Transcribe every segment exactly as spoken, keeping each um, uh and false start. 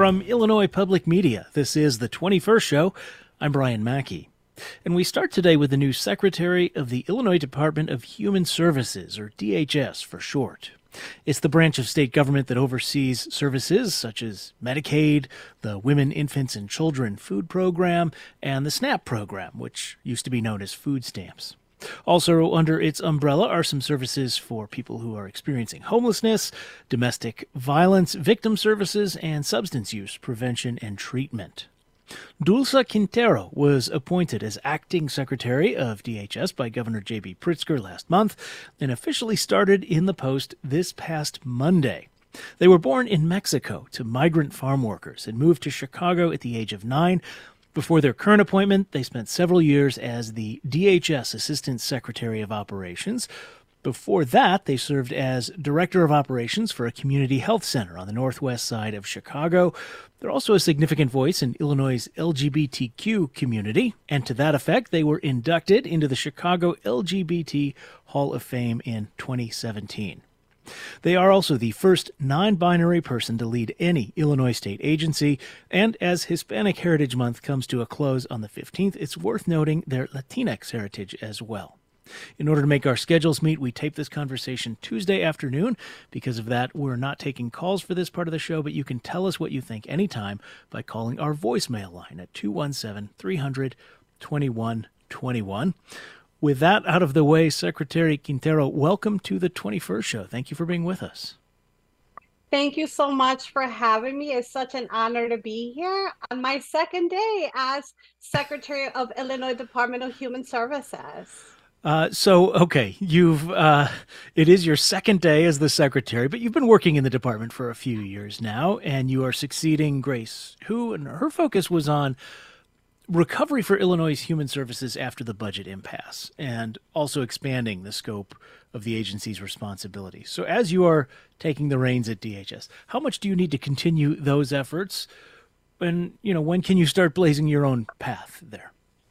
From Illinois Public Media, this is the twenty-first Show. I'm Brian Mackey. And we start today with the new Secretary of the Illinois Department of Human Services, or D H S for short. It's the branch of state government that oversees services such as Medicaid, the Women, Infants, and Children Food Program, and the SNAP program, which used to be known as food stamps. Also under its umbrella are some services for people who are experiencing homelessness, domestic violence, victim services, and substance use prevention and treatment. Dulce Quintero was appointed as acting secretary of D H S by Governor J B Pritzker last month and officially started in the post this past Monday. They were born in Mexico to migrant farm workers and moved to Chicago at the age of nine. Before their current appointment, they spent several years as the D H S Assistant Secretary of Operations. Before that, they served as Director of Operations for a community health center on the northwest side of Chicago. They're also a significant voice in Illinois' L G B T Q community, and to that effect, they were inducted into the Chicago L G B T Hall of Fame in twenty seventeen. They are also the first non-binary person to lead any Illinois state agency, and as Hispanic Heritage Month comes to a close on the fifteenth, it's worth noting their Latinx heritage as well. In order to make our schedules meet, we tape this conversation Tuesday afternoon. Because of that, we're not taking calls for this part of the show, but you can tell us what you think anytime by calling our voicemail line at two one seven, three hundred, twenty-one twenty-one. With that out of the way, Secretary Quintero, welcome to the twenty-first Show. Thank you for being with us. Thank you so much for having me. It's such an honor to be here on my second day as Secretary of Illinois Department of Human Services. Uh, so, okay, you've uh, it is your second day as the secretary, but you've been working in the department for a few years now, and you are succeeding Grace, who, and her focus was on recovery for Illinois' human services after the budget impasse, and also expanding the scope of the agency's responsibilities. So as you are taking the reins at D H S, how much do you need to continue those efforts? And, you know, when can you start blazing your own path there?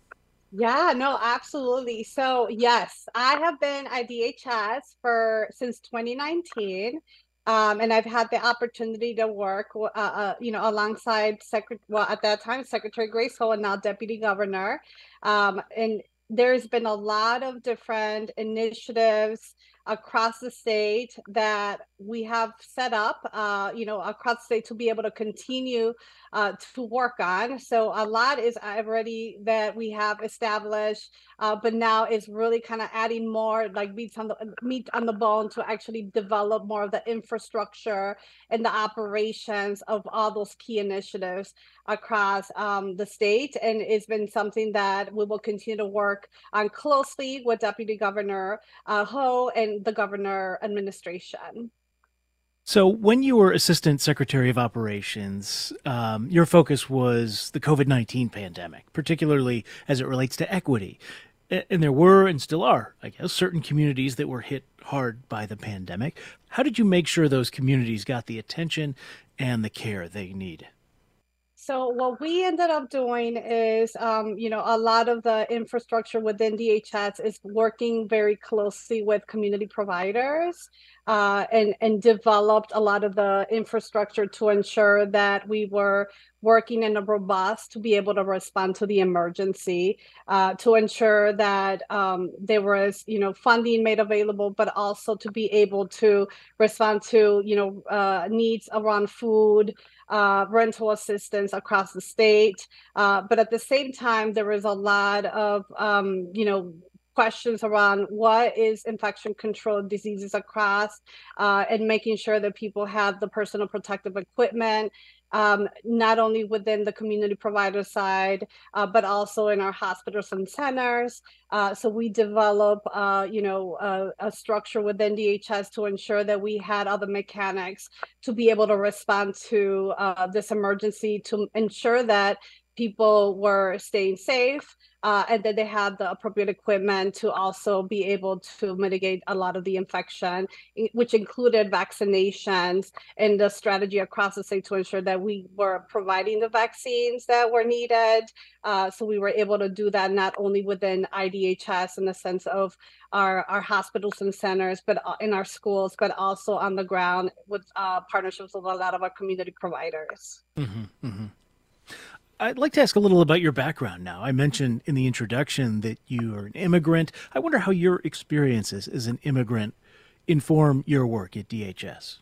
Yeah, no, absolutely. So yes, I have been at D H S for since twenty nineteen. Um, and I've had the opportunity to work, uh, uh, you know, alongside Secretary, well, at that time, Secretary Grace Ho, and now Deputy Governor. Um, and there's been a lot of different initiatives across the state that we have set up, uh, you know, across the state to be able to continue uh, to work on. So a lot is already that we have established, uh, but now it's really kind of adding more like meat on the meat on the bone to actually develop more of the infrastructure and the operations of all those key initiatives across um, the state. And it's been something that we will continue to work on closely with Deputy Governor uh, Ho and the governor administration. So when you were Assistant Secretary of Operations, um, your focus was the COVID nineteen pandemic, particularly as it relates to equity. And there were and still are, I guess, certain communities that were hit hard by the pandemic. How did you make sure those communities got the attention and the care they need? So what we ended up doing is, um, you know, a lot of the infrastructure within D H S is working very closely with community providers uh, and, and developed a lot of the infrastructure to ensure that we were working in a robust to be able to respond to the emergency, uh, to ensure that um, there was, you know, funding made available, but also to be able to respond to, you know, uh, needs around food, uh, rental assistance across the state. Uh, but at the same time, there was a lot of, um, you know, questions around what is infection control diseases across uh, and making sure that people have the personal protective equipment, um, not only within the community provider side, uh, but also in our hospitals and centers. Uh, so we develop, uh, you know, a, a structure within D H S to ensure that we had other mechanics to be able to respond to uh, this emergency, to ensure that people were staying safe, uh, and that they had the appropriate equipment to also be able to mitigate a lot of the infection, which included vaccinations and the strategy across the state to ensure that we were providing the vaccines that were needed. Uh, so we were able to do that not only within I D H S in the sense of our, our hospitals and centers, but in our schools, but also on the ground with uh, partnerships with a lot of our community providers. Mm-hmm, mm-hmm. I'd like to ask a little about your background now. I mentioned in the introduction that you are an immigrant. I wonder how your experiences as an immigrant inform your work at D H S.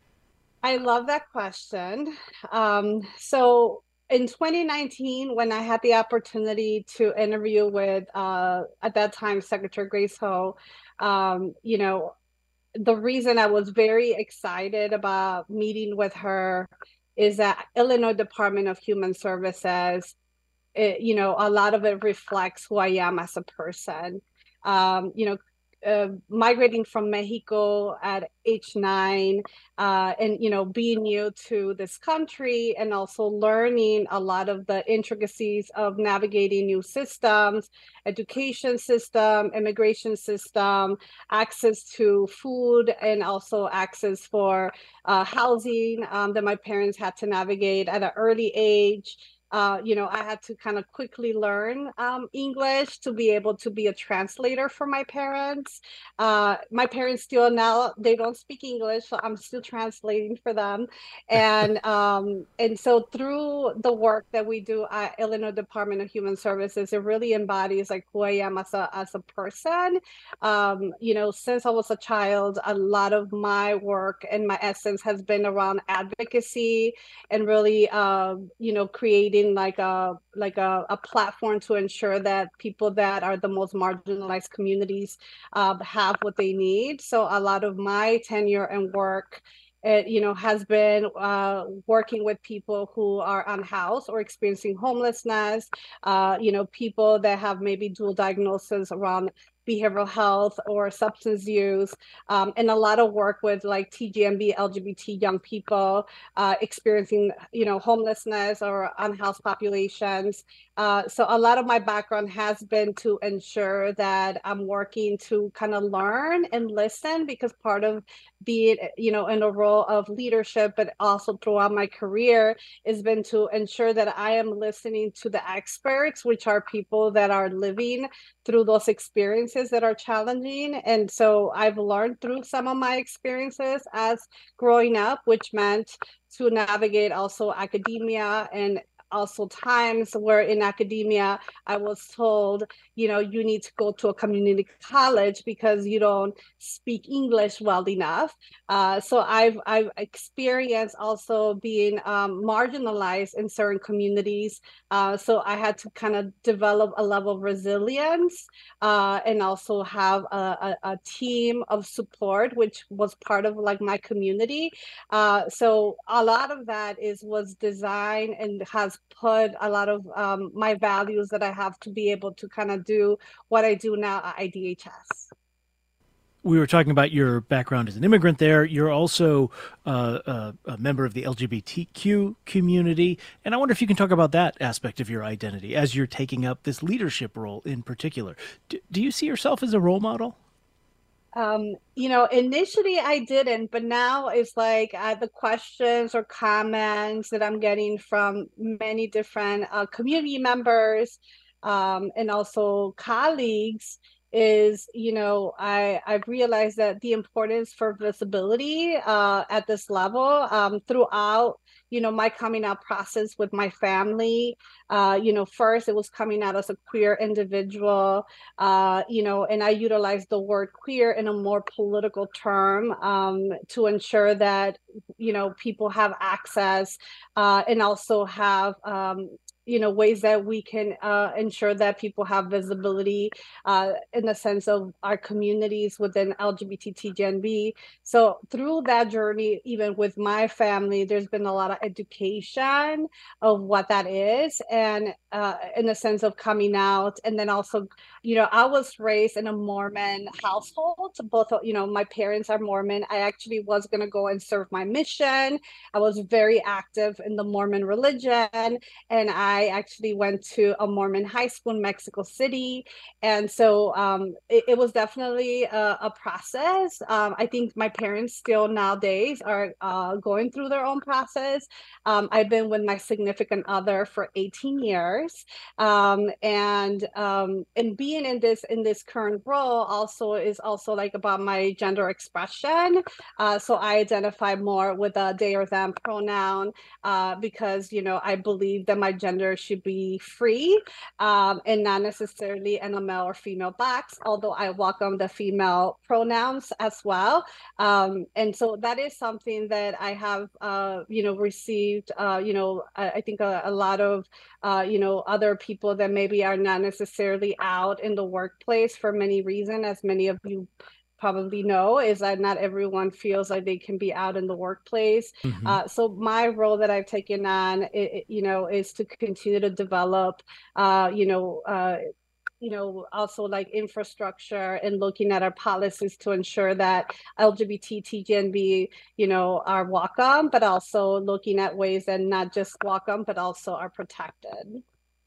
I love that question. Um, so in twenty nineteen, when I had the opportunity to interview with, uh, at that time, Secretary Grace Ho, um, you know, the reason I was very excited about meeting with her is that Illinois Department of Human Services, it, you know, a lot of it reflects who I am as a person. Um, you know, uh, migrating from Mexico at age nine, uh, and you know, being new to this country, and also learning a lot of the intricacies of navigating new systems, education system, immigration system, access to food, and also access for uh, housing um, that my parents had to navigate at an early age. Uh, you know, I had to kind of quickly learn um, English to be able to be a translator for my parents. Uh, my parents still now, they don't speak English, so I'm still translating for them. And um, and so through the work that we do at Illinois Department of Human Services, it really embodies like who I am as a as a person. Um, you know, since I was a child, a lot of my work and my essence has been around advocacy and really, uh, you know, creating like a like a, a platform to ensure that people that are the most marginalized communities uh, have what they need. So a lot of my tenure and work, it, you know, has been uh, working with people who are unhoused or experiencing homelessness, uh, you know, people that have maybe dual diagnosis around behavioral health or substance use, um, and a lot of work with like T G M B, L G B T young people uh, experiencing, you know, homelessness or unhoused populations. Uh, so a lot of my background has been to ensure that I'm working to kind of learn and listen, because part of being, you know, in a role of leadership, but also throughout my career, has been to ensure that I am listening to the experts, which are people that are living through those experiences that are challenging. And so I've learned through some of my experiences as growing up, which meant to navigate also academia, and also times where in academia I was told, you know, you need to go to a community college because you don't speak English well enough. Uh, so I've I've experienced also being um, marginalized in certain communities. Uh, so I had to kind of develop a level of resilience, uh, and also have a, a, a team of support, which was part of like my community. Uh, so a lot of that is was designed and has put a lot of um, my values that I have to be able to kind of do what I do now at I D H S. We were talking about your background as an immigrant there. You're also uh, a, a member of the L G B T Q community. And I wonder if you can talk about that aspect of your identity as you're taking up this leadership role in particular. D- do you see yourself as a role model? Um, you know, initially I didn't, but now it's like uh, the questions or comments that I'm getting from many different uh, community members, um, and also colleagues is, you know, I I've realized that the importance for visibility uh, at this level um, throughout, you know, my coming out process with my family. Uh, you know, first it was coming out as a queer individual, uh, you know, and I utilize the word queer in a more political term um, to ensure that, you know, people have access, uh, and also have, um, you know, ways that we can uh, ensure that people have visibility uh, in the sense of our communities within L G B T T G N B. So through that journey, even with my family, there's been a lot of education of what that is. And uh, in the sense of coming out. And then also, you know, I was raised in a Mormon household. Both, you know, my parents are Mormon. I actually was going to go and serve my mission. I was very active in the Mormon religion. And I actually went to a Mormon high school in Mexico City. And so um, it, it was definitely a, a process. Um, I think my parents still nowadays are uh, going through their own process. Um, I've been with my significant other for eighteen years, um, and um, and being in this in this current role also is also like about my gender expression. Uh, so I identify more with a they or them pronoun uh, because you know I believe that my gender should be free um, and not necessarily in a male or female box. Although I welcome the female pronouns as well, um, and so that is something that I have uh, you know received. Uh, you know, I, I think a, a lot of uh, you know other people that maybe are not necessarily out in the workplace for many reasons, as many of you probably know, is that not everyone feels like they can be out in the workplace. Mm-hmm. Uh, so my role that I've taken on, it, you know, is to continue to develop, uh, you know, uh, you know, also like infrastructure and looking at our policies to ensure that L G B T, T G N B, you know, are welcome, but also looking at ways that not just welcome, but also are protected.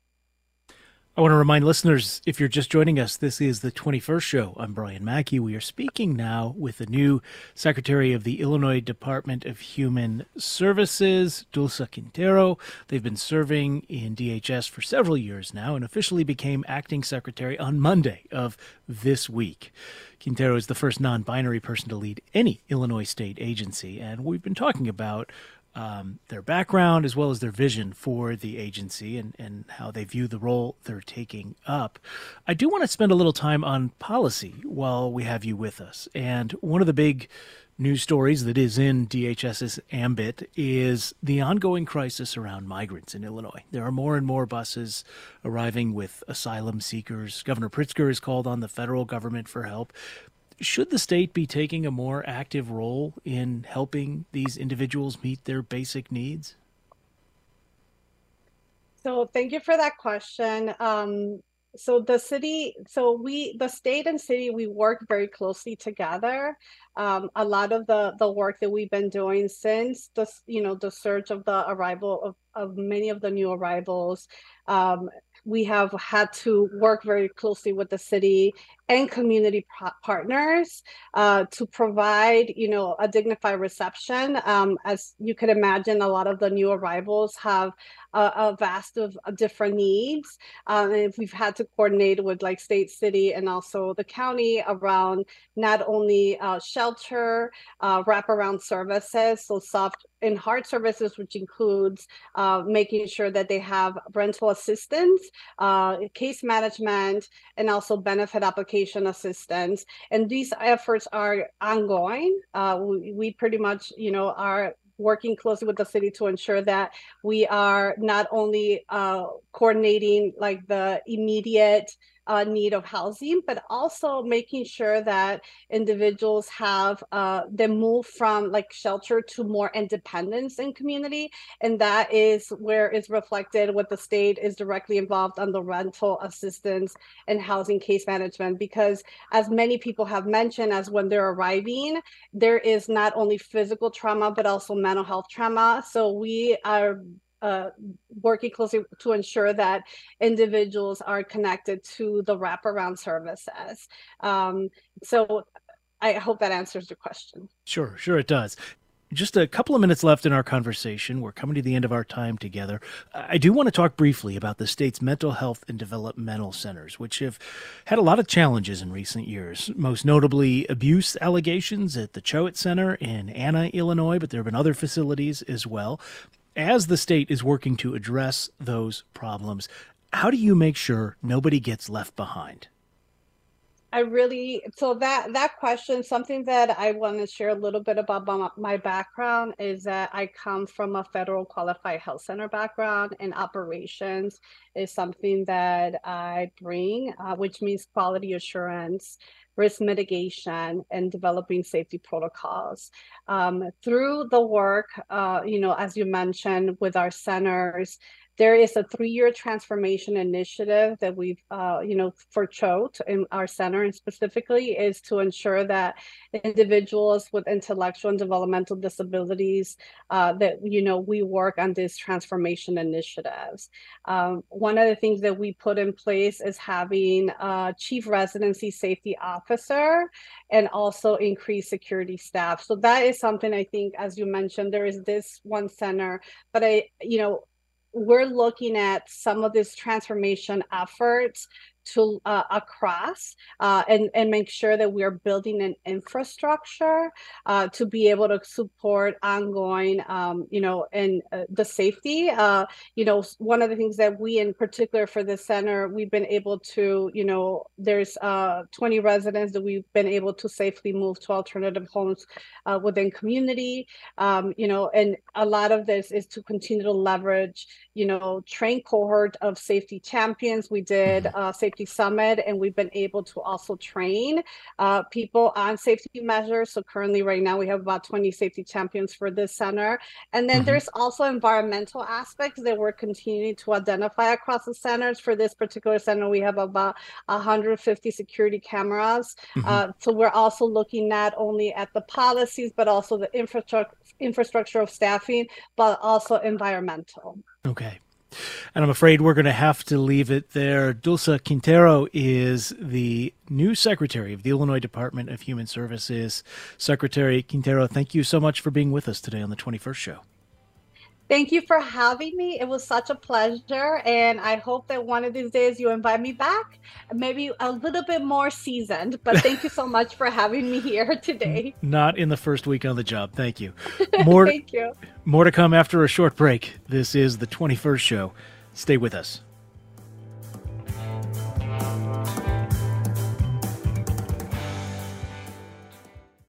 I want to remind listeners, if you're just joining us, this is the twenty-first show. I'm Brian Mackey. We are speaking now with the new Secretary of the Illinois Department of Human Services, Dulce Quintero. They've been serving in D H S for several years now and officially became acting secretary on Monday of this week. Quintero is the first non-binary person to lead any Illinois state agency, and we've been talking about Um, their background as well as their vision for the agency and, and how they view the role they're taking up. I do want to spend a little time on policy while we have you with us. And one of the big news stories that is in DHS's ambit is the ongoing crisis around migrants in Illinois. There are more and more buses arriving with asylum seekers. Governor Pritzker has called on the federal government for help. Should the state be taking a more active role in helping these individuals meet their basic needs? So thank you for that question. Um, so the city, so we, the state and city, we work very closely together. Um, a lot of the the work that we've been doing since the, you know, the surge of the arrival of, of many of the new arrivals, um, we have had to work very closely with the city and community partners uh, to provide, you know, a dignified reception. Um, as you could imagine, a lot of the new arrivals have a, a vast of different needs. Um, and we've had to coordinate with like state, city, and also the county around not only uh, shelter, uh, wraparound services, so soft and hard services, which includes uh, making sure that they have rental assistance, uh, case management, and also benefit application assistance. And these efforts are ongoing. Uh, we, we pretty much, you know, are working closely with the city to ensure that we are not only uh, coordinating like the immediate uh, need of housing, but also making sure that individuals have uh, they move from like shelter to more independence in community. And that is where it's reflected what the state is directly involved on the rental assistance and housing case management. Because as many people have mentioned, as when they're arriving, there is not only physical trauma, but also mental health trauma. So we are uh, working closely to ensure that individuals are connected to the wraparound services. Um, so I hope that answers your question. Sure, sure it does. Just a couple of minutes left in our conversation. We're coming to the end of our time together. I do want to talk briefly about the state's mental health and developmental centers, which have had a lot of challenges in recent years, most notably abuse allegations at the Choate Center in Anna, Illinois, but there have been other facilities as well. As the state is working to address those problems, how do you make sure nobody gets left behind? I really, so that that question, something that I want to share a little bit about my, my background is that I come from a federal qualified health center background, and operations is something that I bring, uh, which means quality assurance, risk mitigation, and developing safety protocols. Um, through the work, uh, you know, as you mentioned, with our centers, there is a three-year transformation initiative that we've, uh, you know, for CHOTE in our center, and specifically is to ensure that individuals with intellectual and developmental disabilities, uh, that, you know, we work on these transformation initiatives. Um, one of the things that we put in place is having a chief residency safety officer and also increase security staff. So that is something I think, as you mentioned, there is this one center, but I, you know, we're looking at some of these transformation efforts to uh, across uh, and, and make sure that we are building an infrastructure uh, to be able to support ongoing, um, you know, and uh, the safety. Uh, you know, one of the things that we in particular for the center, we've been able to, you know, there's uh, twenty residents that we've been able to safely move to alternative homes uh, within community. Um, you know, and a lot of this is to continue to leverage, you know, train cohort of safety champions. We did uh, safety summit, and we've been able to also train uh, people on safety measures. So currently right now we have about twenty safety champions for this center. And then mm-hmm. there's also environmental aspects that we're continuing to identify across the centers. For this particular center, we have about one hundred fifty security cameras. Mm-hmm. Uh, so we're also looking not only at the policies, but also the infrastructure infrastructure of staffing, but also environmental. Okay. And I'm afraid we're going to have to leave it there. Dulce Quintero is the new secretary of the Illinois Department of Human Services. Secretary Quintero, thank you so much for being with us today on the twenty-first Show. Thank you for having me. It was such a pleasure. And I hope that one of these days you invite me back, maybe a little bit more seasoned. But thank you so much for having me here today. Not in the first week on the job. Thank you. More, thank you. More to come after a short break. This is the twenty-first Show. Stay with us.